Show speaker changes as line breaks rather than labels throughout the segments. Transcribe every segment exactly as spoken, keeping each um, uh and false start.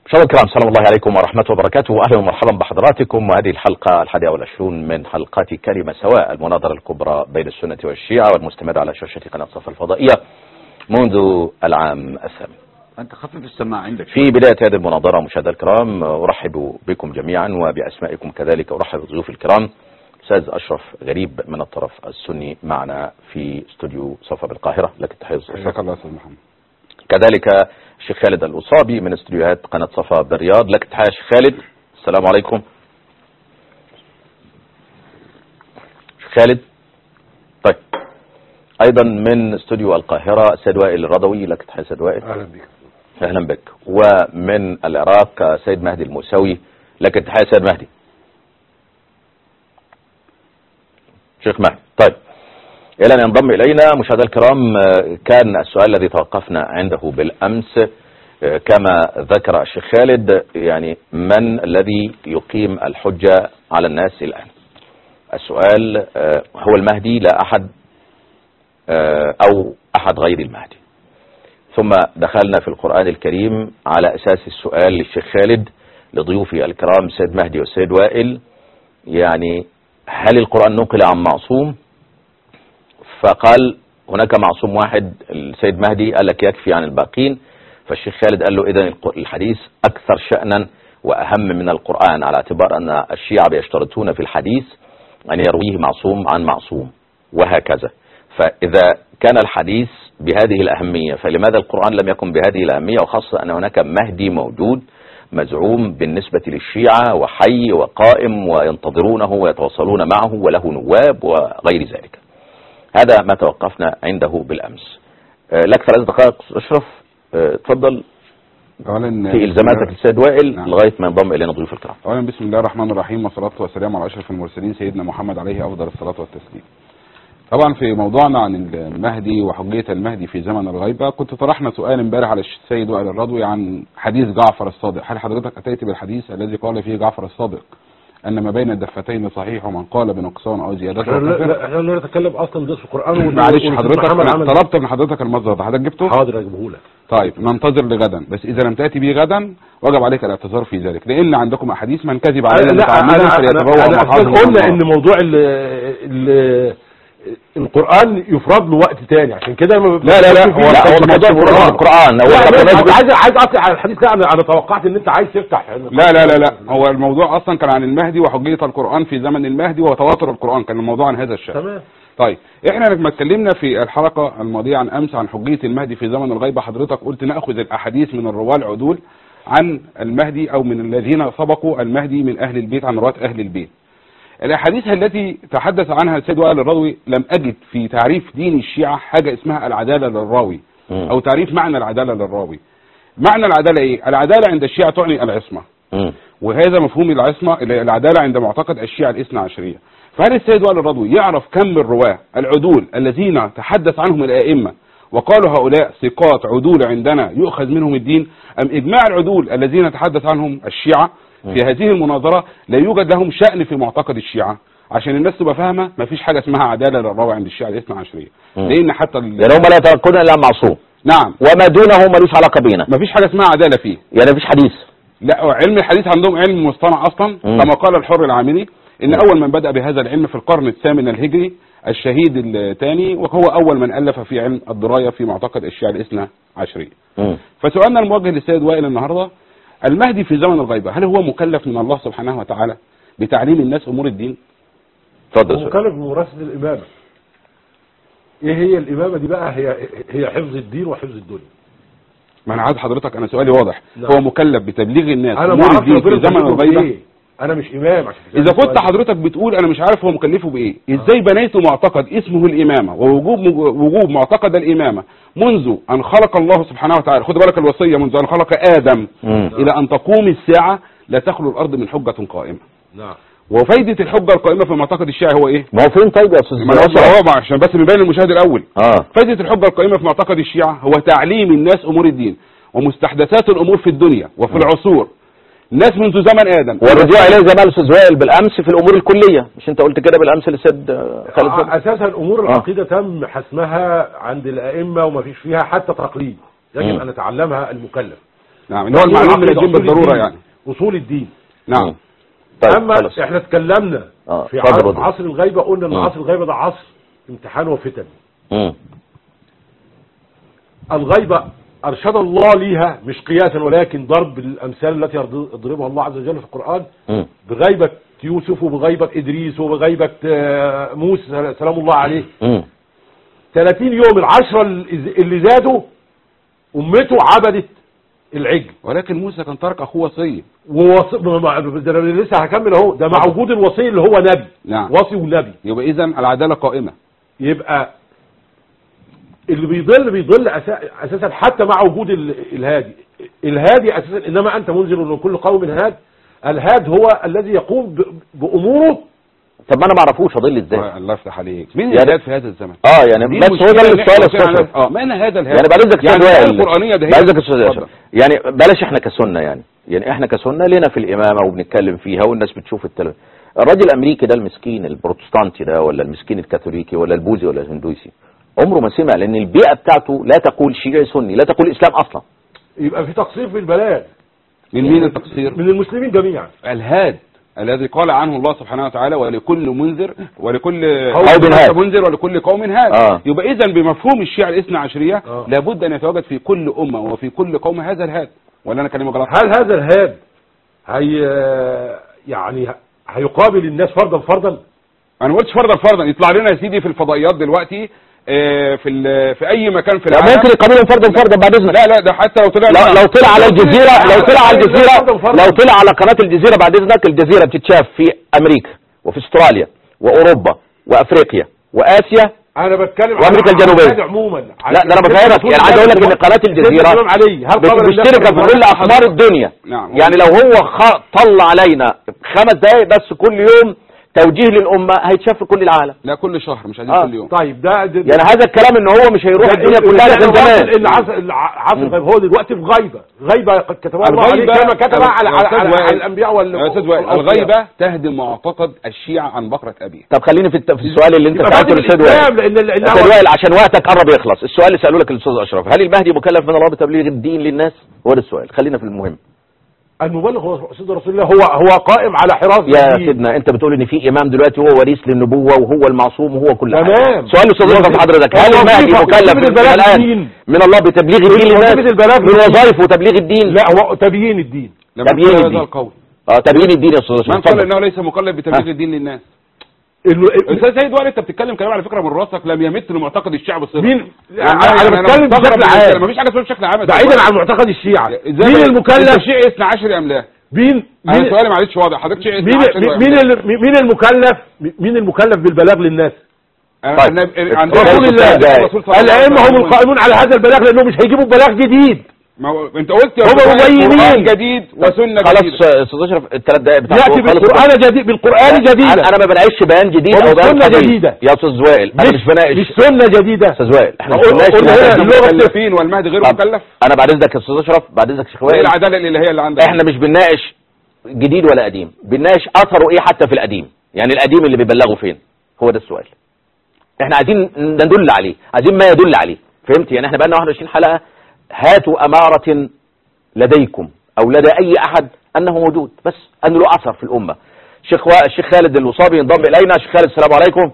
مشاهدينا الكرام، سلام الله عليكم ورحمة وبركاته، واهلا ومرحبا بحضراتكم. وهذه الحلقة الحادية والعشرون من حلقات كلمة سواء، المناظرة الكبرى بين السنة والشيعة، والمستمرة على شاشة قناة صفا الفضائية منذ العام الثامن.
أنت خفف السماع عندك.
في بداية هذه المناظرة مشاهدينا الكرام أرحب بكم جميعا وبأسمائكم كذلك، أرحب بضيوف الكرام. أستاذ أشرف غريب من الطرف السني معنا في استوديو صفا بالقاهرة، لك التحية.
حياك الله أستاذ محمد.
كذلك الشيخ خالد الأصابي من استوديوهات قناة صفا بالرياض، لك التحية شيخ خالد. السلام عليكم شيخ خالد. طيب، أيضا من استوديو القاهرة سيد وائل الرضوي، لك التحية سيد وائل.
أهلا بك.
أهلا بك. ومن العراق سيد مهدي الموسوي، لك التحية سيد مهدي. شيخ مهدي. طيب، إلى أن ينضم إلينا مشاهدينا الكرام، كان السؤال الذي توقفنا عنده بالأمس كما ذكر الشيخ خالد، يعني من الذي يقيم الحجة على الناس الآن؟ السؤال هو المهدي لا أحد أو أحد غير المهدي. ثم دخلنا في القرآن الكريم على أساس السؤال للشيخ خالد لضيوفي الكرام سيد مهدي والسيد وائل، يعني هل القرآن نقل عن معصوم؟ فقال هناك معصوم واحد السيد مهدي، قال لك يكفي عن الباقين. فالشيخ خالد قال له إذن الحديث أكثر شأنا وأهم من القرآن، على اعتبار أن الشيعة بيشترطون في الحديث أن يرويه معصوم عن معصوم وهكذا. فإذا كان الحديث بهذه الأهمية فلماذا القرآن لم يكن بهذه الأهمية، وخاصة أن هناك مهدي موجود مزعوم بالنسبة للشيعة وحي وقائم وينتظرونه ويتواصلون معه وله نواب وغير ذلك. هذا ما توقفنا عنده بالأمس. لك ثلاث دقائق أشرف، تفضل في إلزاماتك السيد وائل. نعم. لغاية ما ينضم إلينا ضيوف الكرام.
أولا بسم الله الرحمن الرحيم، والصلاة والسلام على أشرف المرسلين سيدنا محمد عليه أفضل الصلاة والتسليم. طبعا في موضوعنا عن المهدي وحجية المهدي في زمن الغيبة، كنت طرحنا سؤال امبارح على السيد وائل الرضوي عن حديث جعفر الصادق. هل حضرتك أتيت بالحديث الذي قال فيه جعفر الصادق أن ما بين الدفتين صحيح، ومن قال بنقصان أو زيادة؟
احنا لا نتكلم أصلا ده في القرآن.
معلش حضرتك طلبت من حضرتك المصدر، حضرتك جبته؟
حاضر أجيبه لك.
طيب ننتظر لغدا، بس إذا لم تأتي به غدا وجب عليك الاعتذار في ذلك، لأن عندكم أحاديث من كذب علينا متعمدا فليتبوأ مقعده.
قلنا إن موضوع ال ال القرآن يفرض له وقت تاني، عشان كده لا
لا لا هو
لا هو موضوع القرآن. هو
عايز عايز اطلع على الحديث. لا انا توقعت ان انت عايز تفتح.
لا لا لا لا هو الموضوع اصلا كان عن المهدي وحجية القرآن في زمن المهدي وتواتر القرآن، كان الموضوع عن هذا الشأن.
تمام.
طيب احنا لما اتكلمنا في الحلقة الماضية عن امس عن حجية المهدي في زمن الغيبة، حضرتك قلت ناخذ الاحاديث من الرواه العدول عن المهدي او من الذين سبقوا المهدي من اهل البيت، عن رواة اهل البيت. الأحاديث التي تحدث عنها السيد وائل الرضوي لم أجد في تعريف دين الشيعة حاجة اسمها العدالة للراوي أو تعريف معنى العدالة للراوي. معنى العدالة إيه؟ العدالة عند الشيعة تعني العصمة، وهذا مفهوم العصمة العدالة عند معتقد الشيعة الاثنى عشرية. فهل السيد وائل الرضوي يعرف كم من الرواة العدول الذين تحدث عنهم الأئمة وقالوا هؤلاء ثقات عدول عندنا يؤخذ منهم الدين، أم إجماع العدول الذين تحدث عنهم الشيعة في هذه المناظرة لا يوجد لهم شأن في معتقد الشيعة؟ عشان الناس تبقى فاهمة مفيش حاجة اسمها عدالة للراوي عند الشيعة الاثنى عشرية، لأن حتى يعني
هم لا يتوقعون إلا معصوم.
نعم،
وما دونه ملوش علاقة بينا،
مفيش حاجة اسمها عدالة فيه،
يعني مفيش حديث.
لا، علم الحديث عندهم علم مصطنع أصلا. مم. كما قال الحر العاملي إن مم. أول من بدأ بهذا العلم في القرن الثامن الهجري الشهيد الثاني، وهو أول من ألف في علم الدراية في معتقد الشيعة الاثنى عشرية. فسؤالنا الموجه للسيد وائل النهارده، المهدي في زمن الغيبة هل هو مكلف من الله سبحانه وتعالى بتعليم الناس أمور الدين؟
اتفضل. مكلف بممارسة الإمامة. إيه هي الإمامة دي بقى؟ هي هي حفظ الدين وحفظ الدنيا.
ما أنا عايز حضرتك، أنا سؤالي واضح. لا. هو مكلف بتبليغ الناس أمور الدين في زمن الغيبة؟
إيه؟ أنا مش إمام. عشان
إذا كنت حضرتك بتقول أنا مش عارف هو مكلفه بإيه، إزاي بنيتوا معتقد اسمه الإمامة ووجوب وجوب معتقد الإمامة منذ أن خلق الله سبحانه وتعالى؟ خد بالك الوصية منذ أن خلق آدم مم. إلى أن تقوم الساعة لا تخلو الأرض من حجة قائمة. نعم. وفايدة الحجة القائمة في معتقد الشيعة هو إيه؟
ما هو فين طيب يا أستاذ؟
ما هو عشان بس نبين المشاهد الأول. آه. فايدة الحجة القائمة في معتقد الشيعة هو تعليم الناس أمور الدين ومستحدثات الأمور في الدنيا وفي مم. العصور. الناس منذ زمن آدم،
والرجوع إليه زي ما الأستاذ وائل بالأمس في الأمور الكلية، مش أنت قلت كده بالأمس للسيد خالد؟
أساسا الأمور العقيدة تم حسمها عند الأئمة وما فيش فيها حتى تقليد، يجب أن يتعلمها المكلف.
نعم، اللي هو المعلوم من الدين بالضروره يعني
اصول الدين.
نعم.
طيب اما خلص. احنا اتكلمنا
آه.
في عصر, عصر الغيبه، قلنا ان عصر الغيبه ده عصر امتحان وفتن.
م.
الغيبه ارشد الله ليها مش قياسا ولكن ضرب الامثال التي يضربها الله عز وجل في القران م. بغيبه يوسف وبغيبه ادريس وبغيبه موسى سلام الله عليه. م. ثلاثين يوم العشرة اللي زادوا امته عبدت العجل،
ولكن موسى كان ترك اخوه وصي.
ووصي ده لسه هكمل اهو، ده مع وجود الوصي اللي هو نبي.
نعم.
وصي ونبي.
يبقى اذا العداله قائمه.
يبقى اللي بيضل بيضل اساسا حتى مع وجود الهادي. الهادي اساسا انما انت منذر لكل قوم هاد. الهاد هو الذي يقوم باموره.
طب ما انا ما اعرفوش اضل ازاي؟
الله يفتح عليك. مين الهاد في هذا الزمن؟
اه يعني بس هو ده السؤال الصحيح.
اه ما انا هذا الهاد
يعني بعد اذنك
يعني
سؤال
القرانيه ده
بعد اذنك يعني بلاش احنا كسنه يعني يعني احنا كسنه لنا في الامامه وبنتكلم فيها والناس بتشوف التلفزيون. الراجل الامريكي ده المسكين البروتستانتي ده ولا المسكين الكاثوليكي ولا البوذي ولا الهندوسي عمره ما سمع، لان البيئه بتاعته لا تقول شيعي سني، لا تقول اسلام اصلا.
يبقى في تقصير في البلاغ.
من مين التقصير؟
من المسلمين جميعا.
الهاد الذي قال عنه الله سبحانه وتعالى ولكل منذر ولكل
قوم
منذر ولكل قوم هاد.
آه.
يبقى اذا بمفهوم الشيعة الاثنى عشرية
آه.
لابد ان يتواجد في كل امه وفي كل قوم هذا الهاد. ولا انا كلمه غلط؟
هل هذا الهاد هي يعني هيقابل الناس فردا فردا؟
انا ما قلتش فردا فردا. يطلع لنا يا سيدي في الفضائيات دلوقتي في في اي مكان في العالم
ممكن يقابلهم فردا فردا بعد اذنك.
لا لا ده حتى لو طلع
لو, لو طلع على الجزيره لو طلع على الجزيره لو طلع على قناه الجزيره بعد اذنك. الجزيره بتتشاف في امريكا وفي استراليا واوروبا وافريقيا واسيا.
انا بتكلم
وامريكا الجنوبيه
عموما.
لا ده انا بفهمك يعني عايز اقول لك ان قناه الجزيره مشتركه في كل اخبار الدنيا.
نعم.
يعني لو هو طلع علينا خمس دقائق بس كل يوم توجيه للأمة هيتشاف في كل العالم.
لا كل شهر مش عايزين
آه.
كل يوم.
طيب ده, ده
يعني هذا الكلام ان هو مش هيروح الدنيا كلها من زمان.
العصر الغيب هو دلوقتي في غيبة. غيبة قد كتبها الله عليه كما كتبها على, على, على, على الأنبياء والأولياء.
الغيبة تهدم معتقد الشيعة عن بكرة أبيه.
طب خليني في, في السؤال اللي انت سألته للأستاذ وائل. الأستاذ وائل عشان وقتك قرب يخلص. السؤال اللي سألوه لك الأستاذ أشرف، هل المهدي مكلف من الله بتبليغ الدين للناس؟ هو ده السؤال. خلينا في المهم.
المبلغ هو سيدنا رسول الله، هو هو قائم على حراسة
يا سيدنا. انت بتقول ان في امام دلوقتي هو وريث للنبوة وهو المعصوم وهو كل حاجة.
تمام.
سؤال الاستاذ حضرتك، هل المهدي مكلف من الان من الله بتبليغ الدين للناس من وظائف وتبليغ الدين؟
لا هو تبيين الدين.
تبيين الدين. اه تبيين الدين يا استاذ.
من قال انه ليس مكلف بتبليغ الدين للناس؟ الاستاذ سيد وائل انت بتتكلم كلام على فكره من راسك لم يمت لمعتقد الشيعة بالصفه.
مين؟ انا بتكلم بشكل عام.
مفيش حاجه اسمها بشكل عام
بعيدا عن معتقد الشيعة. مين المكلف؟
شيعي اثني عشر ام لا؟
مين
انا سؤالي معلش واضح حضرتك شيء
مين مين مين المكلف مين المكلف بالبلاغ للناس؟
طيب.
رسول الله. الائمه هم القائمون على هذا البلاغ لانهم مش هيجيبوا بلاغ جديد.
ما هو انت قلت يا
هم مبينين
جديد وسنه جديده.
خلاص استاذ اشرف الثلاث دقائق بتاعته
ياتي بالقران جديد بالقران جديدا.
انا ما بناقش بيان جديد او بيان
سنه جديده
يا استاذ وائل. انا مش بناقش
مش سنه جديده
استاذ وائل. احنا مش بنناقش
المكلفين والمهدي غير مكلف.
انا بعد اذنك يا استاذ اشرف بعد اذنك يا شيخ وائل.
ايه العداله الالهيه اللي عندك؟
احنا مش بنناقش جديد ولا قديم، بنناقش اثره ايه حتى في القديم. يعني القديم اللي بيبلغوا فين؟ هو ده السؤال. احنا عايزين ندل عليه، عايزين ما يدل عليه. فهمت؟ يعني احنا بقى لنا واحد وعشرين حلقه. هاتوا اماره لديكم او لدى اي احد انه موجود، بس ان له اثر في الامه. الشيخ و... الشيخ خالد الوصابي ينضم الينا. الشيخ خالد السلام عليكم.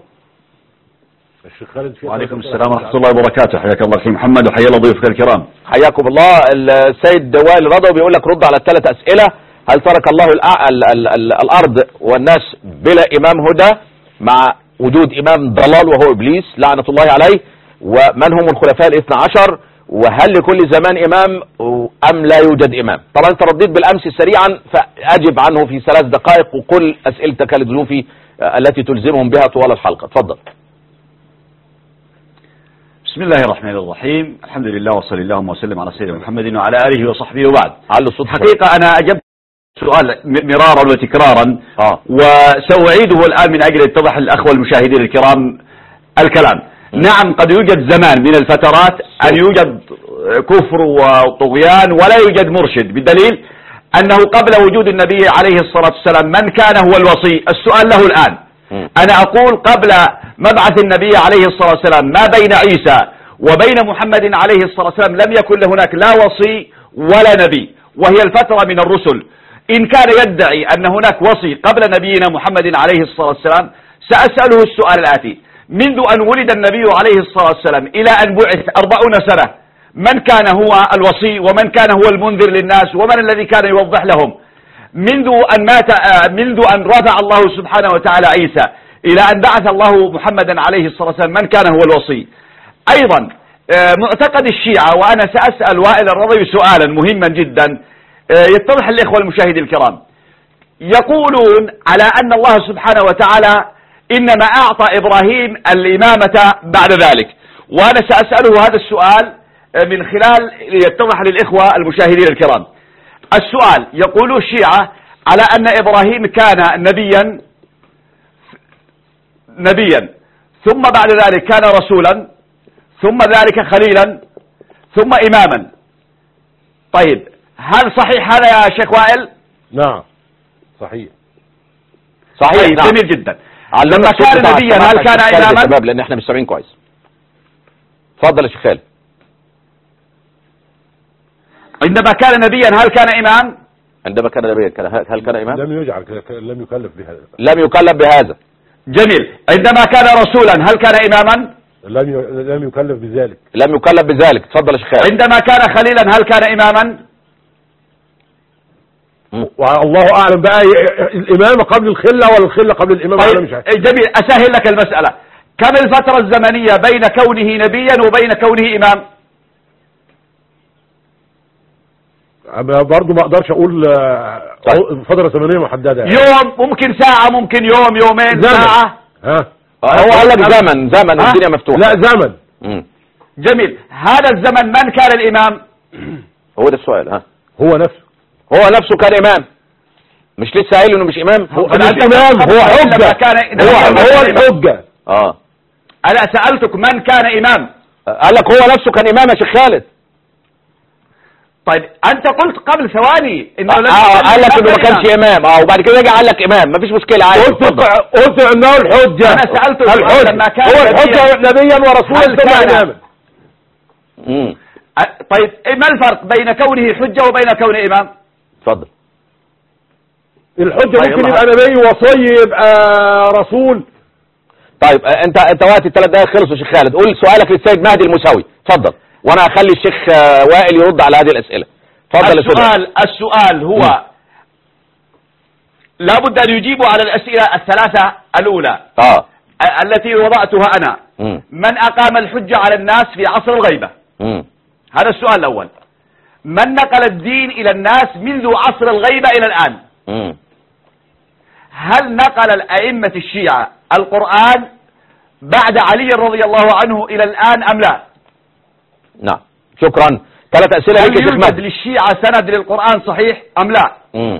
الشيخ خالد
وعليكم السلام ورحمه الله وبركاته. حياك الله اخي محمد وحيا الله ضيوفك الكرام.
حياكم الله. السيد وائل رضا بيقول لك رد على الثلاث اسئله. هل ترك الله الأ... ال... ال... ال... الارض والناس بلا امام هدى مع وجود امام ضلال وهو ابليس لعنه الله عليه؟ ومن هم الخلفاء الاثنى عشر؟ وهل لكل زمان امام ام لا يوجد امام؟ طبعا انت رديت بالامس سريعا فاجب عنه في ثلاث دقائق وقل اسئلتك لضيوفي التي تلزمهم بها طوال الحلقه. تفضل.
بسم الله الرحمن الرحيم. الحمد لله وصلى اللهم وسلم على سيدنا محمد وعلى اله وصحبه وبعد.
على الصوت.
حقيقه انا اجبت سؤال مرارا وتكرارا
اه
وساعيده الان من اجل يتضح الاخوه المشاهدين الكرام الكلام. نعم قد يوجد زمان من الفترات أن يوجد كفر وطغيان ولا يوجد مرشد، بدليل أنه قبل وجود النبي عليه الصلاة والسلام من كان هو الوصي؟ السؤال له الآن. أنا أقول قبل مبعث النبي عليه الصلاة والسلام ما بين عيسى وبين محمد عليه الصلاة والسلام لم يكن هناك لا وصي ولا نبي، وهي الفترة من الرسل. إن كان يدعي أن هناك وصي قبل نبينا محمد عليه الصلاة والسلام سأسأله السؤال الآتي: منذ أن ولد النبي عليه الصلاة والسلام إلى أن بعث أربعون سنة، من كان هو الوصي ومن كان هو المنذر للناس ومن الذي كان يوضح لهم؟ منذ أن مات منذ أن رفع الله سبحانه وتعالى عيسى إلى أن بعث الله محمدا عليه الصلاة والسلام من كان هو الوصي؟ أيضا معتقد الشيعة، وأنا سأسأل وائل الرضي سؤالا مهما جدا يتضح للإخوة المشاهدين الكرام، يقولون على أن الله سبحانه وتعالى إنما أعطى إبراهيم الإمامة بعد ذلك، وأنا سأسأله هذا السؤال من خلال ليتضح للإخوة المشاهدين الكرام. السؤال: يقول الشيعة على أن إبراهيم كان نبيا نبيا ثم بعد ذلك كان رسولا ثم ذلك خليلا ثم إماما. طيب هل صحيح هذا يا شيخ وائل؟
نعم صحيح
صحيح.
طيب
نعم.
جميل جدا. لما كان نبيا هل كان إماما؟
شباب لأن احنا مش سامعين كويس. اتفضل يا شيخ خالد.
عندما كان نبيا هل كان إمام؟
عندما كان نبيا هل كان إمام؟
لم يجعل لم يكلف بهذا.
لم يكلف بهذا.
جميل. عندما كان رسولا هل كان إماما؟
لم لم يكلف بذلك.
لم يكلف بذلك. اتفضل يا شيخ خالد.
عندما كان خليلا هل كان إماما؟
والله أعلم بقى، الإمامة قبل الخلة ولا الخلة قبل الإمامة؟
طيب
أنا مش عارف.
جميل. أسهل لك المسألة، كم الفترة الزمنية بين كونه نبيا وبين كونه إمام؟
أنا برضو ما أقدرش أقول فترة زمنية محددة يعني.
يوم، ممكن ساعة، ممكن يوم، يومين،
زمن.
ساعة.
ها
هو قال لك زمن زمن الدنيا مفتوحة.
لا زمن.
مم.
جميل. هذا الزمن من كان الإمام؟
هو ده السؤال. ها
هو نفسه
هو نفسه كان إمام، مش لسه قايل إنه مش إمام؟
هو مش إمام، هو حجة. هو هو الحجة.
اه
أنا سألتك من كان إمام؟
قال لك هو نفسه كان إمام يا شيخ خالد.
طيب أنت قلت قبل ثواني إنه
آه آه قال لك إنه ما كانش إمام، اه وبعد كده رجع قال لك إمام، مفيش مشكلة عادي.
قلت قلت إنه الحجة.
أنا سألتك
الحجة
لما كان
هو الحجة نبيا ورسولا ثم إماما.
امم
طيب ما الفرق بين كونه حجة وبين كونه إمام؟
اتفضل.
الحجة ممكن يبقى نبي، وصي، يبقى رسول.
طيب انت انت وقت الثلاث دقايق خلصوا يا شيخ خالد. قول سؤالك للسيد مهدي الموسوي. اتفضل، وانا هخلي الشيخ وائل يرد على هذه الاسئله. اتفضل.
السؤال السؤال هو م. لابد ان يجيبوا على الاسئله الثلاثه الاولى
اه
التي وضعتها انا.
م.
من اقام الحجه على الناس في عصر الغيبه؟
م.
هذا السؤال الاول. من نقل الدين الى الناس منذ عصر الغيبه الى الان؟
م.
هل نقل الائمه الشيعه القرآن بعد علي رضي الله عنه إلى الآن أم لا؟
نعم شكرا. ثلاث أسئلة.
هل يوجد للشيعة سند للقرآن صحيح أم لا؟
مم.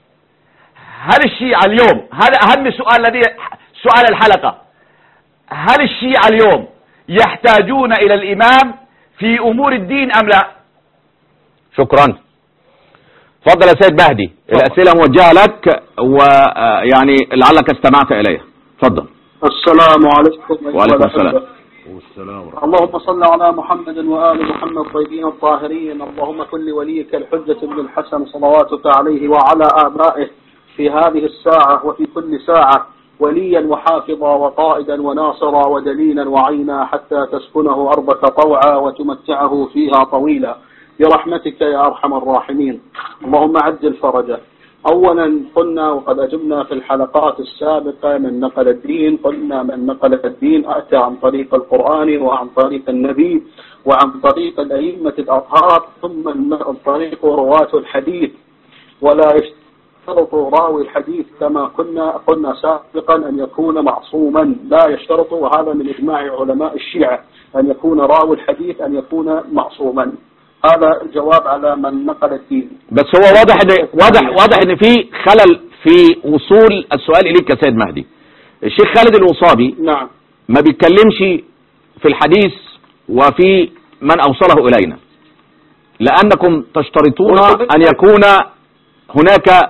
هل الشيعة اليوم، هذا أهم سؤال الذي سؤال الحلقة، هل الشيعة اليوم يحتاجون إلى الإمام في أمور الدين أم لا؟
شكرا. تفضل يا سيد مهدي، الأسئلة موجهة لك ويعني لعلك استمعت إليها. تفضل.
السلام عليكم.
وعليكم السلام.
والسلام.
اللهم صل على محمد وآل محمد الطيبين الطاهرين. اللهم كن لوليك الحجة بن الحسن صلواتك عليه وعلى آبائه في هذه الساعة وفي كل ساعة وليا وحافظا وقائدا وناصرا ودليلا وعينا حتى تسكنه أرضك طوعا وتمتعه فيها طويلا برحمتك يا أرحم الراحمين. اللهم عجل فرجه. أولا قلنا وقد أجبنا في الحلقات السابقة من نقل الدين، قلنا من نقل الدين أتى عن طريق القرآن وعن طريق النبي وعن طريق الأئمة الأطهار ثم عن طريق رواة الحديث، ولا يشترط راوي الحديث كما كنا قلنا سابقا أن يكون معصوما، لا يشترط، وهذا من إجماع علماء الشيعة أن يكون راوي الحديث أن يكون معصوما. هذا الجواب على من نقل الدين.
بس هو واضح ان واضح واضح ان في خلل في وصول السؤال اليك يا سيد مهدي. الشيخ خالد الوصابي
نعم
ما بيتكلمش في الحديث وفي من اوصله الينا، لانكم تشترطون ان يكون هناك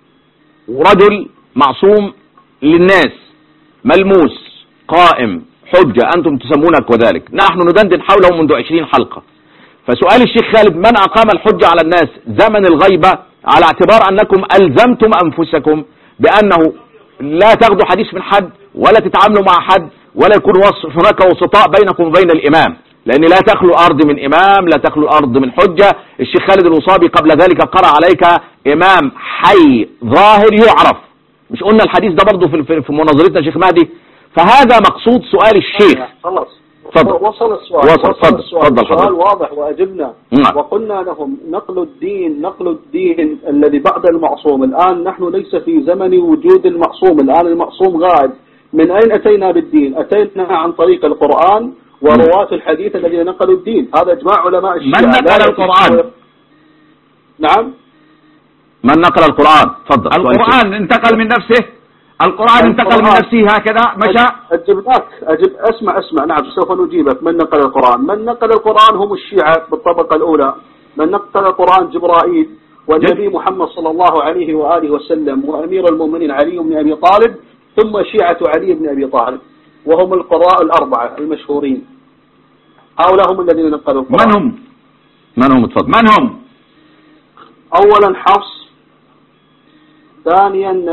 رجل معصوم للناس ملموس قائم حجة، انتم تسمونك وذلك، نحن ندندن حوله منذ عشرين حلقة. فسؤال الشيخ خالد: من أقام الحجة على الناس زمن الغيبة على اعتبار أنكم ألزمتم أنفسكم بأنه لا تاخذوا حديث من حد ولا تتعاملوا مع حد ولا يكون هناك وسطاء بينكم وبين الإمام، لأن لا تخلو الأرض من إمام، لا تخلو الأرض من حجة. الشيخ خالد الوصابي قبل ذلك قرأ عليك إمام حي ظاهر يعرف، مش قلنا الحديث ده برضه في في مناظرتنا شيخ مهدي؟ فهذا مقصود سؤال الشيخ.
خلاص
تفضل.
وصل السؤال
وصل. تفضل تفضل
السؤال واضح وأجبنا.
نعم.
وقلنا لهم نقل الدين نقل الدين الذي بعد المعصوم. الآن نحن ليس في زمن وجود المعصوم، الآن المعصوم غائب. من أين أتينا بالدين؟ أتينا عن طريق القرآن ورواة الحديث الذين نقلوا الدين. هذا إجماع علماء الشيعة.
من نقل القرآن؟
نعم،
من نقل القرآن؟ تفضل.
القرآن انتقل من نفسه، القرآن انتقل من نفسه هكذا مشى.
أجبناك أجب أسمع أسمع نعم سوف نجيبك. من نقل القرآن؟ من نقل القرآن هم الشيعة بالطبقة الأولى. من نقل القرآن جبرائيل والنبي محمد صلى الله عليه وآله وسلم وأمير المؤمنين علي بن أبي طالب، ثم شيعة علي بن أبي طالب، وهم القراء الأربعة المشهورين. هؤلاء هم الذين نقلوا القرآن.
من هم؟ من هم؟ تفضل.
من هم؟
أولا حفص، ثانيا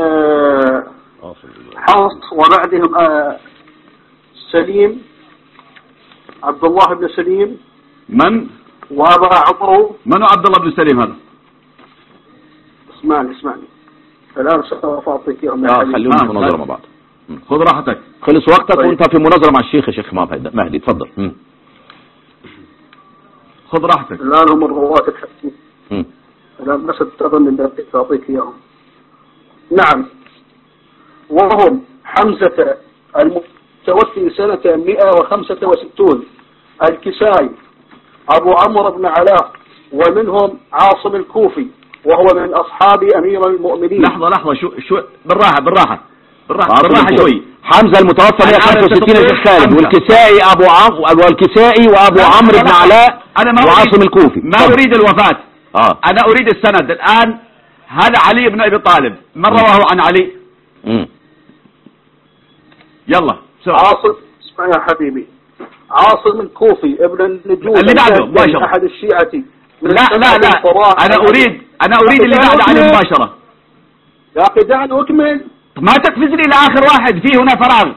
حفص، وبعدهم سليم، عبد الله بن سليم.
من؟
وأبا عمرو.
من هو عبد الله بن سليم هذا؟
اسمعني اسمعني الآن سوف أعطيك يوم.
اه خلينا في مناظرة مع بعض.
خذ راحتك.
خلص وقتك.
طيب.
وانت في مناظرة مع الشيخ يا شيخ مهدي. تفضل. مم.
خذ راحتك.
الآن هم الرواة الحديث.
مم.
الآن بس تظن أن أعطيك إياهم. نعم، وهم حمزة المتوفي سنة مئة وخمسة وستين، الكسائي، أبو عمرو بن علاء، ومنهم عاصم الكوفي وهو من أصحاب أمير المؤمنين.
لحظة لحظة شو شو بالراحة بالراحة بالراحة
عاصم
بالراحة
الكوفي.
شوي.
حمزة المتوفى مئة وخمسة وستين يا شيخ خالد،
حمزة.
والكسائي أبو عمرو والكسائي وأبو
لا،
عمرو
لا،
بن
لا.
علاء
أنا ما
وعاصم
أريد-
الكوفي.
ما
تفضل.
أريد الوفاة.
اه
أنا أريد السند الآن. هذا علي بن أبي طالب، من رواه عن علي؟
مم.
يلا بسرعة.
عاصم، اسمع يا حبيبي، عاصم الكوفي ابن النجوم
اللي بعده مباشرة.
أحد الشيعة.
لا لا لا أنا أريد أنا أريد اللي بعد علي مباشرة.
يا أخي دعني أكمل.
ما تقفزني لآخر واحد، في هنا فراغ.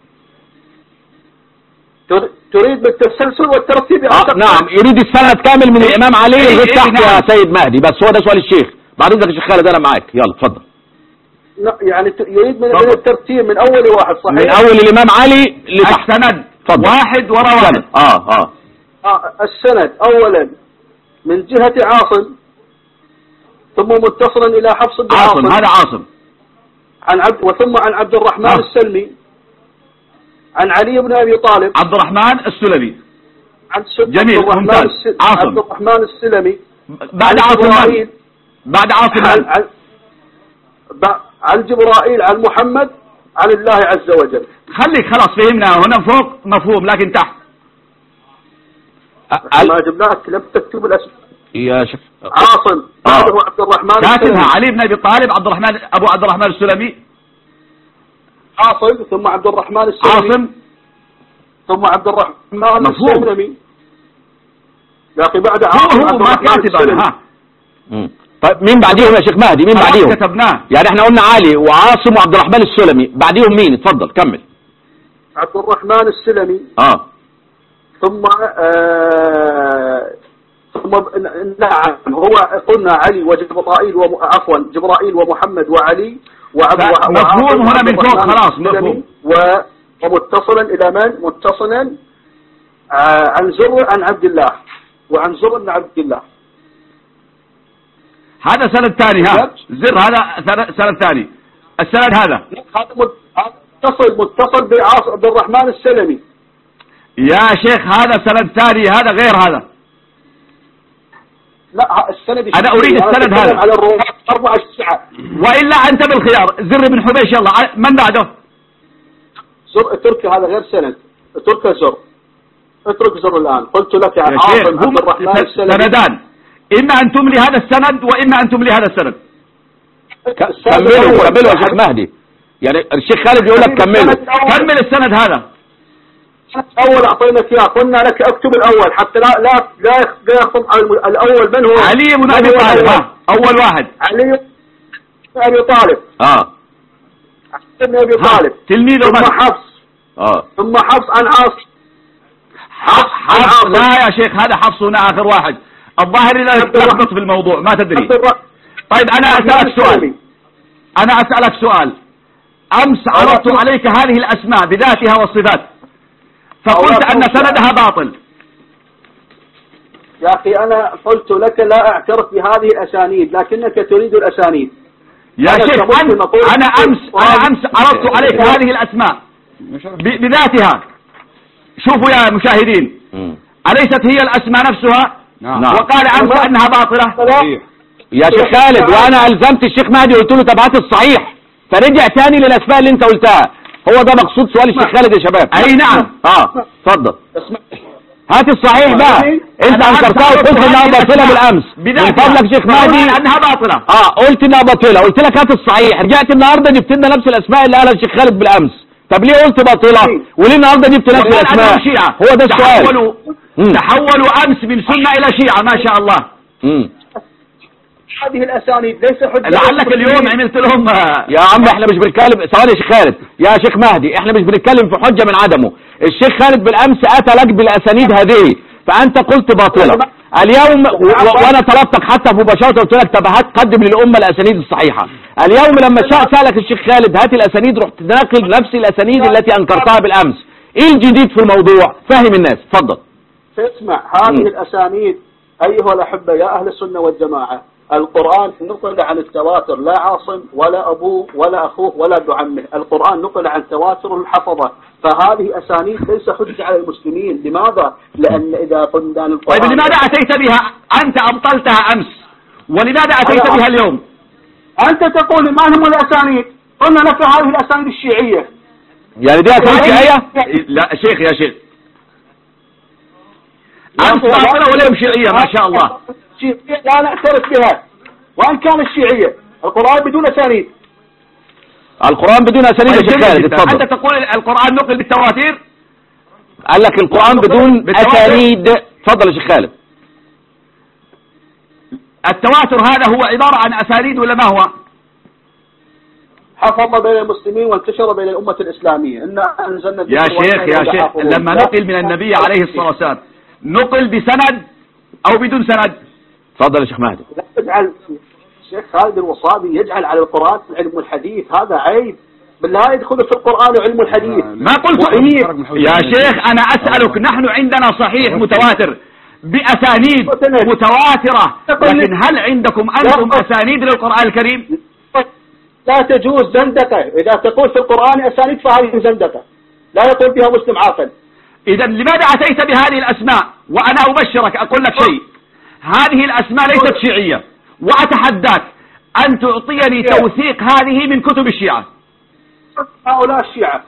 تريد بالتسلسل والترتيب.
آه نعم، يريد السند كامل من الإمام علي
إيه
لغاية
إيه
تحت
نعم.
يا سيد مهدي. بس هو ده سؤال الشيخ. بعد إذنك يا شيخ خالد أنا معاك. يلا تفضل.
لا، يعني ت- يريد من,
طبعا.
من الترتيب من أول واحد. صحيح.
من أول الإمام علي لتحت.
السند
تفضل.
واحد ورا واحد.
السند. اه اه
آه السند أولا من جهة عاصم، ثم متصلا إلى حفص بن
عاصم،
عاصم،
هذا عاصم.
عن عبد وثم عن عبد الرحمن
آه.
السلمي، عن علي بن أبي طالب،
عبد الرحمن السلمي.
عن س-
جميل،
عبد الرحمن
ممتاز.
الس-
عاصم.
عبد الرحمن السلمي.
بعد
عن
عاصم
جبرائيل،
من؟ بعد عاصم
عن,
من؟
عن, ب- عن جبرائيل، عن محمد، عن الله عز وجل.
خليك خلاص فهمنا. هنا فوق مفهوم لكن تحت.
أ-
ما جبناك لم تكتب الاسم.
يا شيخ
عاصم بعده عبد الرحمن
كاتبها
السلمي.
علي بن ابي طالب، عبد الرحمن ابو عبد الرحمن السلمي.
عاصم ثم عبد الرحمن السلمي،
عاصم
ثم عبد الرحمن
مفهوم.
السلمي. يا اخي بعد
هو
عاصم
هو
عبد
ما
الرحمن
كاتب
السلمي.
انا. ها
مم. طيب مين بعديهم يا شيخ مهدي؟ مين
خلاص
بعديهم؟
كتبناه.
يعني احنا قلنا علي وعاصم وعبد الرحمن السلمي، بعديهم مين؟ اتفضل كمل.
عبد الرحمن السلمي،
اه
ثم آه ثم نعم هو قلنا علي وجبرائيل وم... عفوا جبرائيل ومحمد وعلي وعبد
مفهوم هنا من فوق خلاص مفهوم.
و... ومتصلا إلى من؟ متصلا آه عن زر عن عبد الله، وعن زر عن عبد الله.
هذا سند ثاني. ها زر هذا سند- سند ثاني. السند هذا
هذا مت- هذا متصل متصل بعاص عبد الرحمن السلمي.
يا شيخ هذا سند ثاني، هذا غير هذا.
لا ه- السند
أنا أريد السند هذا.
على الرواة أربعة ساعة.
وإلا أنت بالخيار. زر بن حبيش. يلا ع- من بعده؟
زر تركي هذا غير سند. تركي زر. اترك زر الآن. قلت لك
يا
عاصم
شيخ
عبد
هم
الرحمن
س-
السلمي.
سندان. إما أن تملي هذا السند وإما أن تملي هذا السند.
السند
كملوا
الأول.
كملوا يا شيخ مهدي. يعني الشيخ خالد يقول لك كملوا.
كمل السند هذا.
اول اعطيناك اياه، قلنا لك اكتب الاول حتى لا لا لا لا يخطب الاول. من هو؟
علي بن ابي طالب. ها اول واحد
علي بن ابي طالب.
اه
علي بن ابي طالب
تلميذه
ثم
بس.
حفص
اه
ثم حفص عن عاصم.
حفص حفص لا يا شيخ، هذا حفص هنا اخر واحد. الظاهر انك تلخبط في الموضوع ما تدري. طيب انا اسالك سؤال، انا اسالك سؤال. امس عرضت عليك هذه الاسماء بذاتها والصفات فقلت ان سندها باطل.
يا اخي انا قلت لك لا اعترف بهذه الاسانيد لكنك تريد الاسانيد.
يا شيخ أنا, انا امس انا امس عرضت عليك هذه الاسماء بذاتها. شوفوا يا مشاهدين، اليست هي الاسماء نفسها؟
نعم.
وقال امس انها باطله.
يا شيخ خالد، وانا الزمت الشيخ مهدي وقلت له طب هات الصحيح، فرجع تاني للاسماء اللي انت قلتها. هو ده مقصود سؤال الشيخ خالد يا شباب.
اي نعم.
اه اتفضل هات الصحيح بقى. انت انكرتها وقلت انها باطله بالامس. من فضلك شيخ مهدي
انها باطله.
اه قلت انها باطله، قلت لك هات الصحيح، رجعت النهارده جبت لنا نفس الاسماء اللي قالها الشيخ خالد بالامس. طب ليه قلت باطله وليه النهارده جبت نفس الاسماء؟ هو ده السؤال.
تحولوا تحولوا امس من سنه الى شيعه ما شاء الله.
امم
هذه الاسانيد ليس حجه.
لعلك اليوم عملت لهم.
يا عم احنا مش بنتكلم، ثواني يا شيخ خالد، يا شيخ مهدي احنا مش بنتكلم في حجه من عدمه. الشيخ خالد بالامس اتى لك بالاسانيد هذه فانت قلت باطله. اليوم وانا طلبتك حتى مباشره قلت لك طب هات قدم للامه الاسانيد الصحيحه. اليوم لما سالك الشيخ خالد هات الاسانيد رحت ناقل نفس الاسانيد التي انكرتها بالامس. ايه الجديد في الموضوع؟ فهم الناس. اتفضل.
اسمع هذه الاسانيد ايها الاحبه يا اهل السنه والجماعه، القرآن نقل عن التواتر، لا عاصم ولا أبوه ولا أخوه ولا ابن عمه، القرآن نقل عن تواتر الحفظة، فهذه أسانيد ليس حجة على المسلمين. لماذا؟ لأن إذا قلنا القرآن.
طيب لماذا أتيت بها؟ أنت أبطلتها أمس ولماذا أتيت بها اليوم؟
أنت تقول ما هم الأسانيد؟ قلنا لك هذه الأسانيد الشيعية.
يعني دي أسانيد شيعية؟
لا شيخ يا شيخ أمس باطلة واليوم شيعية ما شاء الله.
لا نعترف بها وان كان الشيعيه. القران بدون اسانيد.
القران بدون اسانيد يا شيخ خالد. اتفضل.
انت تقول القران نقل بالتواتير؟
قال لك القران بدون اسانيد. اتفضل يا شيخ خالد.
التواتر هذا هو عباره عن اسانيد ولا ما هو؟
حفظ بين المسلمين وانتشر بين الامه الاسلاميه. ان انزلنا
يا شيخ يا شيخ لما نقل من النبي عليه الصلاه والسلام نقل بسند او بدون سند؟
تفضل يا شيخ مهدي.
لا تجعل الشيخ خالد الوصابي يجعل على القرآن علم الحديث، هذا عيب. بالله يدخل في القرآن علم الحديث.
ما قلت يا شيخ أنا أسألك، نحن عندنا صحيح متواتر بأسانيد متواترة، لكن هل عندكم أنتم أسانيد للقرآن الكريم؟
لا تجوز زندقة. إذا تقول في القرآن أسانيد فهذه زندقة لا يقول بها مسلم عاقل.
إذا لماذا أتيت بهذه الأسماء؟ وأنا أبشرك أقول لك شيء، هذه الأسماء ليست شيعية، وأتحداك أن تعطيني توثيق هذه من كتب الشيعة.
هؤلاء الشيعة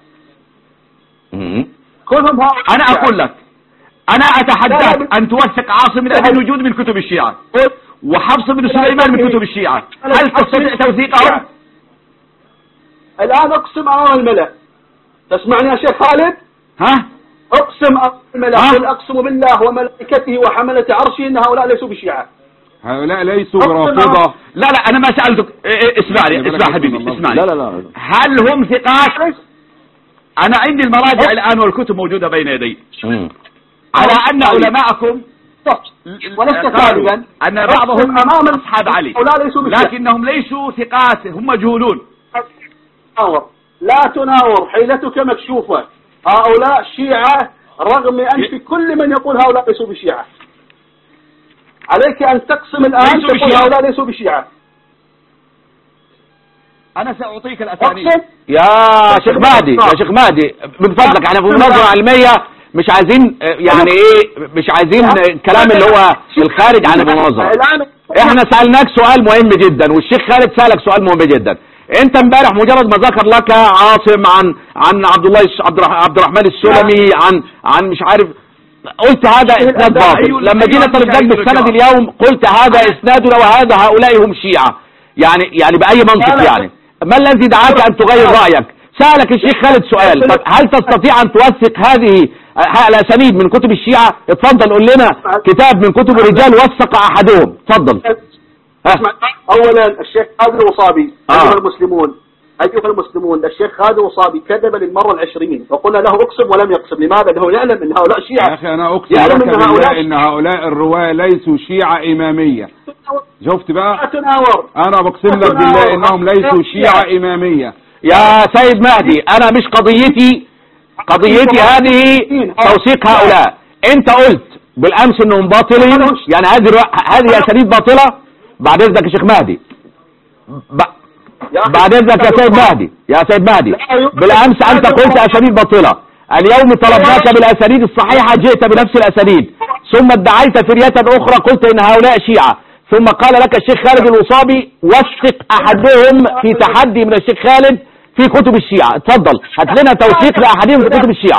كلهم هؤلاء.
أنا أقول لك أنا أتحداك أن توثق عاصم بن أبي الوجود من كتب الشيعة وحفص بن سليمان من كتب الشيعة. هل تستطيع توثيقهم؟
الآن أقسم أمام الملأ. تسمعني يا شيخ خالد؟
ها؟
أقسم أمام الملأ. قل أقسم بالله وملائكته وحملة عرشه إن هؤلاء ليسوا بشيعة.
هؤلاء ليسوا رافضة.
لا لا أنا ما سألتك. اسمعني اسمع حبيبي اسمعني.
لا لا لا.
هل هم ثقات؟ أنا عندي المراجع الآن والكتب موجودة بين يدي على أن علماءكم
ولست كاذبا
أن بعضهم أمام أصحاب علي لكنهم ليسوا ثقات، هم مجهولون.
لا تناور، حيلتك مكشوفة. هؤلاء شيعة رغم أن كل من يقول هؤلاء ليسوا بشيعة. عليك أن تقسم الآن تقول هؤلاء ليسوا بشيعة.
أنا سأعطيك الأسانيد
يا شيخ مهدي. يا شيخ مهدي من فضلك احنا في مناظرة علمية مش عايزين يعني ايه مش عايزين الكلام اللي هو الخارج عن المناظرة. احنا سألناك سؤال مهم جدا والشيخ خالد سألك سؤال مهم جدا. انت امبارح مجرد ما ذكر لك عاصم عن عن عبد الله عبد الرحمن السلمي عن عن مش عارف قلت هذا اسناد باطل. لما جينا طلبناك بالسند اليوم قلت هذا اسنادنا وهذا هؤلاء هم شيعة. يعني يعني بأي منطق يعني؟ ما الذي دعاك ان تغير رأيك؟ سألك الشيخ خالد سؤال، طب هل تستطيع ان توثق هذه الاسانيد من كتب الشيعة. اتفضل قول لنا كتاب من كتب الرجال وثق احدهم. اتفضل.
اولا الشيخ خالد الوصابي
آه.
ايها المسلمون ايها المسلمون الشيخ خالد الوصابي كذب للمره العشرين وقلنا له اقسم ولم يقسم. لماذا؟ انه يعلم ان هؤلاء شيعة.
يا اخي انا اقسم لك بالله ان هؤلاء الرواة ليسوا شيعة امامية. شفت بقى؟
تناور.
انا بقسم لك بالله انهم ليسوا شيعة امامية.
يا سيد مهدي انا مش قضيتي قضيتي هذه توثيق هؤلاء. انت قلت بالامس انهم باطلين، يعني هذه هذه اساليب باطلة. بعد اذنك يا شيخ مهدي، بعد اذنك يا سيد مهدي، يا سيد مهدي بالامس انت قلت اساليب باطلة، اليوم طلبناك بالاساليب الصحيحة جئت بنفس الاساليب، ثم ادعيت فرية اخرى قلت ان هؤلاء شيعة، ثم قال لك الشيخ خالد الوصابي وثق احدهم في تحدي من الشيخ خالد في كتب الشيعة. اتفضل هات لنا توثيق لاحدهم في كتب الشيعة.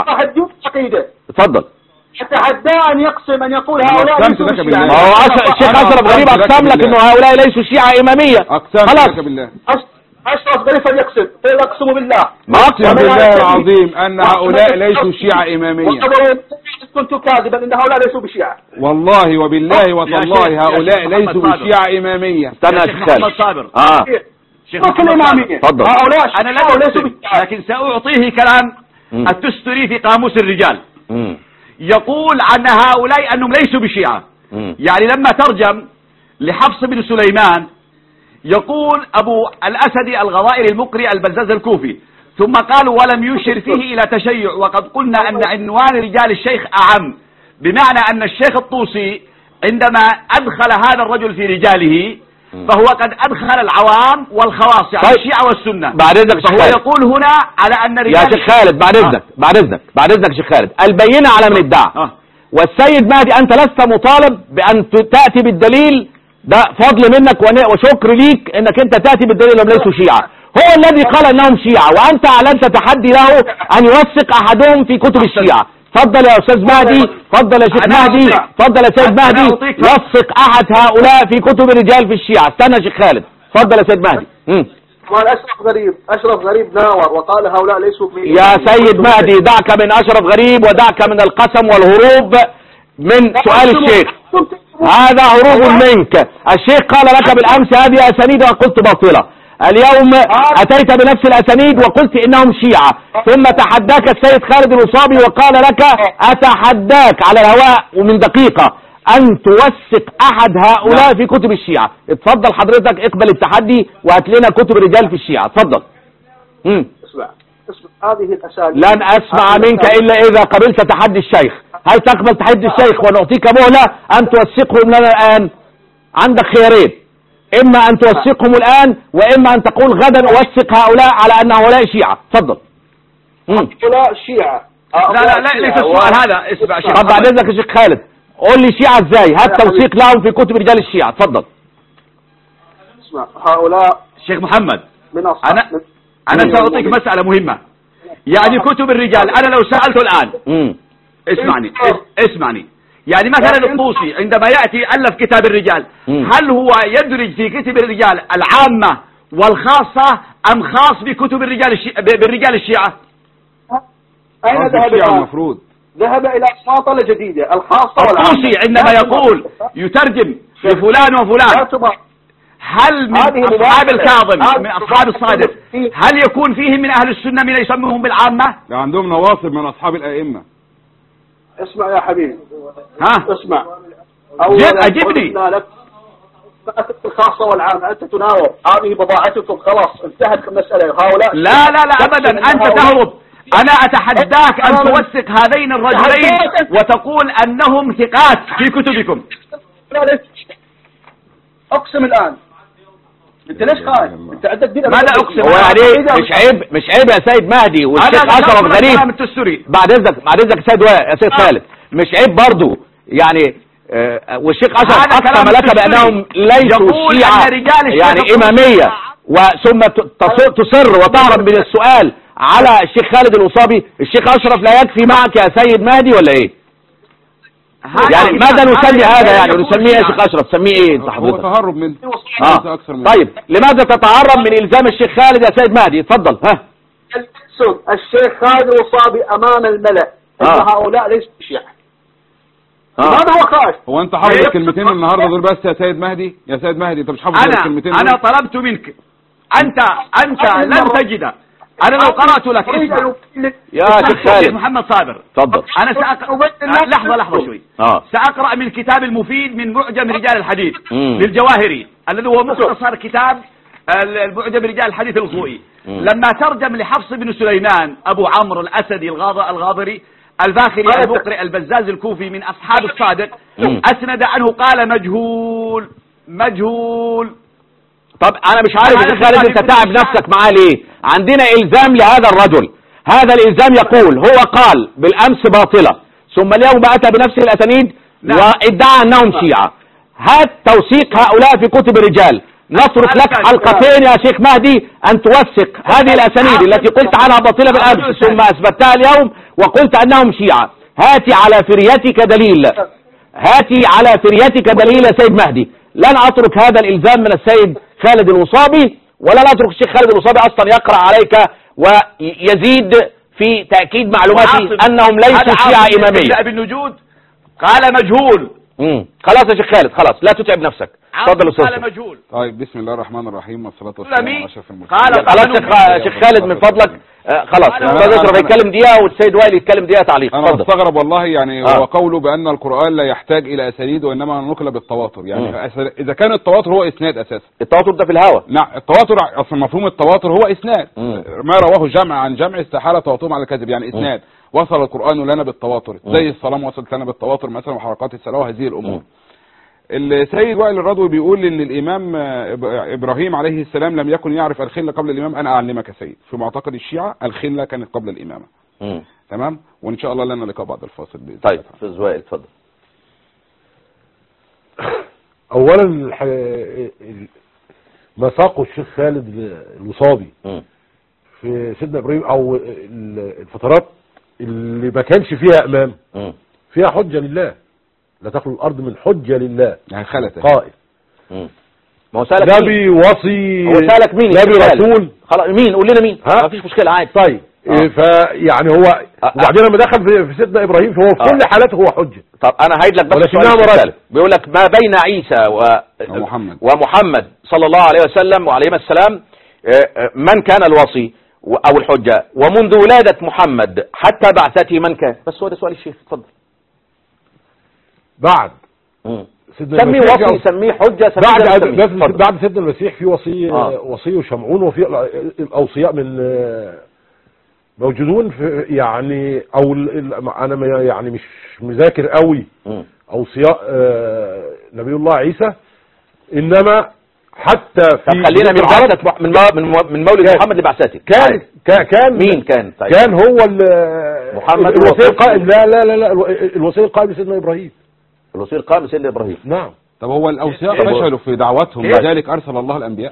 اتفضل.
اتحداه ان يقسم ان يقول هؤلاء ليسوا شيعة.
ما هو الشيخ اشرف غريب اقسم لك انه هؤلاء ليسوا شيعة امامية.
اقسم لك بالله.
اشرف غريب فليقسم فيقسم بالله.
ما اقسم
بالله العظيم ان هؤلاء ليسوا شيعة امامية.
كنت كاذبا ان هؤلاء ليسوا بشيعة.
والله وبالله وتالله هؤلاء ليسوا بشيعة امامية.
استنى يا شيخ خالد.
صابر.
اه
شيخ الامامية.
تفضل.
هؤلاء
انا لا اقسم لكن ساعطيه كلام التستري في قاموس الرجال.
مم.
يقول عن هؤلاء أنهم ليسوا بشيعة.
مم.
يعني لما ترجم لحفص بن سليمان يقول أبو الأسدي الغضائري المقري البزاز الكوفي، ثم قال ولم يشر فيه إلى تشيع، وقد قلنا أن عنوان رجال الشيخ أعم، بمعنى أن الشيخ الطوسي عندما أدخل هذا الرجل في رجاله فهو قد أدخل العوام والخواص، يعني
طيب.
الشيعة والسنة.
بعد اذنك
فهو يقول هنا على أن رجال
يا شيخ خالد بعد اذنك آه. بعد اذنك بعد اذنك يا شيخ خالد، البينة على من ادعى.
آه.
والسيد مهدي انت لست مطالب بان تأتي بالدليل، ده فضل منك وشكر ليك انك انت تأتي بالدليل انهم ليسوا شيعة. هو الذي قال انهم شيعة وانت اعلنت تحدي له ان يوثق احدهم في كتب الشيعة. تفضل يا استاذ مهدي، تفضل يا شيخ مهدي، تفضل يا سيد مهدي، وثق احد هؤلاء في كتب الرجال في الشيعة. استنى يا شيخ خالد، تفضل يا سيد مهدي. امم
قال اشرف غريب اشرف غريب ناور وقال هؤلاء ليسوا في.
يا سيد مهدي دعك من اشرف غريب ودعك من القسم والهروب من سؤال الشيخ، هذا هروب منك. الشيخ قال لك بالامس هذه اسانيد وقلت باطلة، اليوم اتيت بنفس الاسانيد وقلت انهم شيعة، ثم تحداك السيد خالد الوصابي وقال لك اتحداك على الهواء ومن دقيقة ان توثق احد هؤلاء في كتب الشيعة. اتفضل حضرتك اقبل التحدي وهات لنا كتب الرجال في الشيعة. اتفضل. امم
اسمع اسمع هذه الاساليب
لن اسمع منك الا اذا قبلت تحدي الشيخ. هل تقبل تحدي الشيخ ونعطيك مهلة ان توثقهم لنا الان؟ عندك خيارين، اما ان توثقهم الان واما ان تقول غدا اوثق هؤلاء على ان هؤلاء شيعة. اتفضل.
هؤلاء شيعة.
لا لا لا ليس السؤال هذا. اسمع شيخ.
طب بعد اذنك يا شيخ خالد قول لي شيعة ازاي؟ هات توثيق لهم في كتب رجال الشيعة. اتفضل.
اسمع هؤلاء
شيخ محمد
من أصحاب
انا
من
انا ساعطيك مسألة مهمة، يعني كتب الرجال انا لو سألته الان
امم
اسمعني اسمعني يعني مثلا الطوسي عندما يأتي ألف كتاب الرجال هل هو يدرج في كتب الرجال العامة والخاصة أم خاص بكتب الرجال الشي... بالرجال الشيعة؟
أين ذهب
الشيعة المفروض؟
ذهب إلى معطلة جديدة الخاصة والعامة.
الطوسي عندما يقول يترجم لفلان وفلان هل من أصحاب الكاظم من أصحاب الصادق هل يكون فيهم من أهل السنة من يسموهم بالعامة؟
ده عندهم نواصب من أصحاب الأئمة.
اسمع يا حبيبي
ها
اسمع
أجبني
الخاصة والعامة. أنت تناور هذه بضاعتكم خلاص انتهت المسألة. هؤلاء
لا لا لا أبدا أنت تهرب. أنا أتحداك أن توثق هذين الرجلين وتقول أنهم ثقات في كتبكم.
أقسم الآن انت ليش خايف؟ انت عندك دين.
ماذا اقسم؟
هو يعني مش عيب مش عيب يا سيد مهدي والشيخ اشرف غريب بعد اذنك بعد اذنك يا سيد يا سيد خالد مش عيب برضو يعني آه والشيخ اشرف اقسم لك بانهم ليسوا شيعة يعني امامية وثم تصر وتهرب من السؤال على الشيخ خالد الوصابي. الشيخ اشرف لا يكفي معك يا سيد مهدي ولا ايه؟ يعني ماذا نسمي هذا؟ يعني نسميه يا شيخ اشرف تسميه ايه انت حضرتك؟
هو تهرب منه.
اه طيب لماذا تتهرب من الزام الشيخ خالد يا سيد مهدي؟ اتفضل. ها
الشيخ خالد الوصابي امام الملأ ان
آه.
هؤلاء ليسوا شيعة.
آه.
لماذا هو خايف؟
هو انت حافظ الكلمتين النهارده دول بس يا سيد مهدي؟ يا سيد مهدي انت مش حافظ
انا
الكلمتين
انا
دول؟
طلبت منك، انت انت لن تجد. انا لو قرأت لك اسمع
يا شيخ خالد
محمد صابر
تفضل.
انا سأقرأ لحظة لحظة شوي
اه
سأقرأ من الكتاب المفيد من معجم رجال الحديث
مم.
للجواهري الذي هو مختصر كتاب المعجم رجال الحديث الخوئي. لما ترجم لحفص بن سليمان ابو عمرو الاسدي الغاض- الغاضري الباخري المقرئ البزاز الكوفي من اصحاب الصادق،
مم.
اسند عنه قال مجهول مجهول.
طب انا مش عارف يا شيخ خالد انت تعب نفسك معاه ليه؟ عندنا الزام لهذا الرجل، هذا الالزام يقول هو قال بالامس باطلة ثم اليوم اتى بنفس الاسانيد
نعم.
وادعى انهم شيعة. هات توثيق هؤلاء في كتب الرجال، نترك لك حلقتين يا شيخ مهدي ان توثق هذه الاسانيد التي قلت عنها باطلة بالامس ثم اثبتها اليوم وقلت انهم شيعة. هاتي على فريتك دليل، هاتي على فريتك دليل يا سيد مهدي. لن اترك هذا الالزام من السيد خالد الوصابي، ولن اترك الشيخ خالد الوصابي اصلا يقرأ عليك ويزيد في تأكيد معلوماتي انهم ليسوا شيعة امامية.
بالنجود قال مجهول.
امم خلاص يا شيخ خالد خلاص لا تتعب نفسك. اتفضل استاذ.
قال مجهول.
طيب بسم الله الرحمن الرحيم والصلاة والسلام على اشرف المرسلين.
قال
خلاص يا شيخ خالد من فضلك. آه خلاص الاستاذ اشرف يتكلم دقيقة والسيد وائل يتكلم دقيقة تعليق.
انا
اتفضل.
مستغرب والله يعني
آه.
هو قوله بان القرآن لا يحتاج الى اسانيد وانما نقل بالتواتر، يعني
مم.
أس- اذا كان التواتر هو اسناد اساسا.
التواتر ده في الهوا.
نعم التواتر اصلا مفهوم التواتر هو اسناد،
مم.
ما رواه جمع عن جمع استحالة تواترهم على الكذب، يعني اسناد. وصل القرآن لنا بالتواتر
مم.
زي الصلاة وصلت لنا بالتواتر مثلا وحركات الصلاة وهذه الامور.
مم.
السيد وائل الرضوي بيقول ان الامام ابراهيم عليه السلام لم يكن يعرف الخلة قبل الامام. انا اعلمك يا سيد في معتقد الشيعة الخلة كانت قبل الامامة.
مم.
تمام، وان شاء الله لنا لقاء بعد الفاصل بإذن
طيب
الله.
استاذ وائل اتفضل.
اولا الح... ال- ما ساقه الشيخ خالد الوصابي
مم.
في سيدنا ابراهيم او ال- الفترات اللي ما كانش فيها امام
مم.
فيها حجة لله، لا تخلو الارض من حجة لله
يعني خلت
قائل
مم. ما هو سألك مين؟
نبي وصي
هو سألك مين يا
نبي
شيخ خالد؟
رسول.
خلاص مين؟ قول لنا مين؟
ها؟
ما فيش مشكلة عادي.
طيب
آه.
فيعني هو
آه.
وبعدين لما دخل في في سيدنا ابراهيم فهو في
آه.
كل حالاته هو حجة.
طب انا هعيد لك بس
ولكنها
السؤال
مراتب.
الثالث. بيقول لك ما بين عيسى و...
ومحمد.
ومحمد صلى الله عليه وسلم وعليهما السلام آه، آه، من كان الوصي و- او الحجة، ومنذ ولادة محمد حتى بعثته من كان؟ بس هو ده سؤال الشيخ. اتفضل.
بعد
مم.
سيدنا
سميه
المسيح
وصي،
في-
سميه حجة، سميه
بعد
زي ما تسميه.
بعد,
اتفضل.
بعد سيدنا المسيح في وصي
آه.
وصي وشمعون وفي الاوصياء من موجودون في يعني او ال- ال- انا ما- يعني مش مذاكر قوي
مم.
اوصياء آه، نبي الله عيسى، انما حتى في
طب خلينا من بعثة مح- من مو- من مو- من مولد
كان-
محمد لبعثته.
كان
عادي.
كا- كان
مين كان؟ طيب.
كان هو ال-
محمد
الوصي
الوصي.
القائم. لا لا لا لا الو- الوصي القائم سيدنا ابراهيم.
الوصي القائم سيدنا ابراهيم.
نعم.
طب هو الاوصياء
إيه؟
فشلوا في دعوتهم
إيه؟
لذلك ارسل الله الانبياء.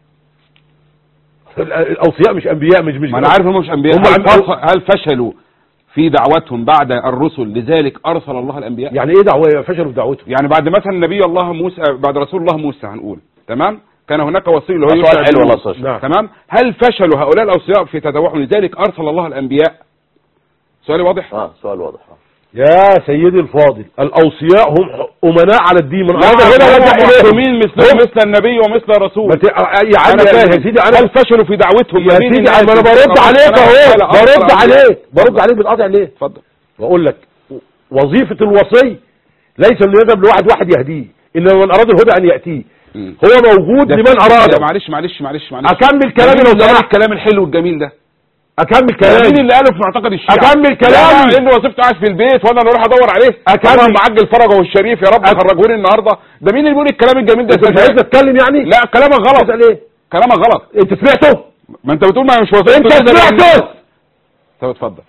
ال- الاوصياء مش انبياء، مش مش
ما انا عارف هم مش انبياء.
هم
هل,
عم-
فص- هل فشلوا في دعوتهم بعد الرسل لذلك ارسل الله الانبياء؟
يعني ايه دعوه؟ فشلوا في دعوتهم.
يعني بعد مثلا نبي الله موسى، بعد رسول الله موسى هنقول تمام، كان هناك وصي اللي هو
سؤال
يوسف
حلو
بن
والله
نون.
أستاذ.
نعم.
تمام، هل فشلوا هؤلاء الاوصياء في تدعوهم لذلك ارسل الله الانبياء؟ سؤالي واضح؟
اه سؤال واضح. آه.
يا سيدي الفاضل الاوصياء هم امناء على الدين. من
هذا
هذا
هنا
رجع إليهم.
مين مثل مثل النبي ومثل الرسول.
ما ت- يا عم
أنا
يا
فاهم.
سيدي انا
هل فشلوا في دعوتهم؟
يا
مين
سيدي
الناس
انا برد
اللي-
عليك اهو،
لا، لا،
برد
أرسل
عليك
الأنبياء.
برد عليك بتقاطع ليه؟
اتفضل.
واقول لك وظيفة الوصي ليس ان يذهب لواحد واحد يهديه، انما من اراد الهدى ان ياتيه.
مم.
هو موجود
ده
لمن
في-
اراد.
لا، معلش معلش معلش معلش
اكمل كلامي لو
مين اللي قال
سمحت.
الكلام الحلو الجميل ده؟
اكمل
مين
كلامي.
اللي قاله في معتقد الشيعة؟
اكمل كلامي.
لا، لانه وظيفته قاعد في البيت وانا اللي اروح ادور عليه.
أكمل.
انا معجل فرجه الشريف يا رب
أك-
خرجوني النهارده. ده مين اللي بيقول الكلام الجميل ده؟
انت مش عايز تتكلم يعني؟
لا كلامك غلط.
تسأل ايه؟
كلامك غلط.
انت سمعته؟
ما انت بتقول ما مش وظيفته.
انت
ده- ده-
سمعته؟
طب اتفضل.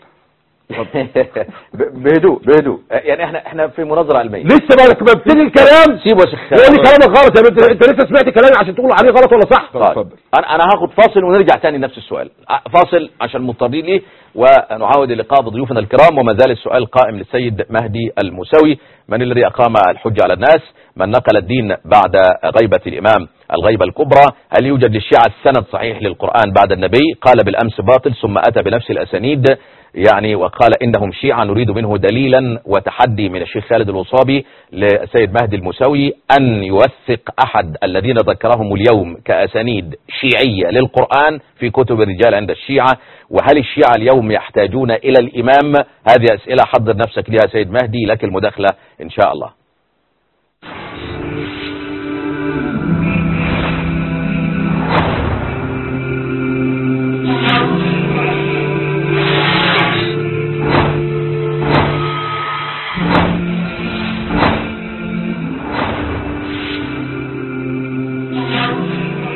ب- بهدوء بهدوء. يعني احنا احنا في مناظرة علمية.
لسه بقى ببتدي الكلام.
سيبه يا شيخ
يقول لي
خالد.
كلامك غلط. يعني انت انت لسه سمعت كلامي عشان تقول عليه غلط ولا صح؟
طب
طيب.
اتفضل.
انا انا هاخد فاصل ونرجع تاني لنفس السؤال. فاصل عشان مضطرين ليه، ونعاود اللقاء بضيوفنا الكرام. وما زال السؤال قائم للسيد مهدي الموسوي: من الذي اقام الحجة على الناس؟ من نقل الدين بعد غيبة الامام الغيبة الكبرى؟ هل يوجد للشيعة السند صحيح للقرآن بعد النبي؟ قال بالامس باطل ثم اتى بنفس الاسانيد يعني وقال إنهم شيعة، نريد منه دليلا وتحدي من الشيخ خالد الوصابي للسيد مهدي الموسوي أن يوثق أحد الذين ذكرهم اليوم كأسانيد شيعية للقرآن في كتب الرجال عند الشيعة. وهل الشيعة اليوم يحتاجون إلى الإمام؟ هذه أسئلة حضر نفسك لها سيد مهدي، لك المداخلة إن شاء الله.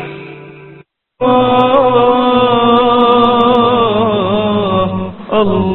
الله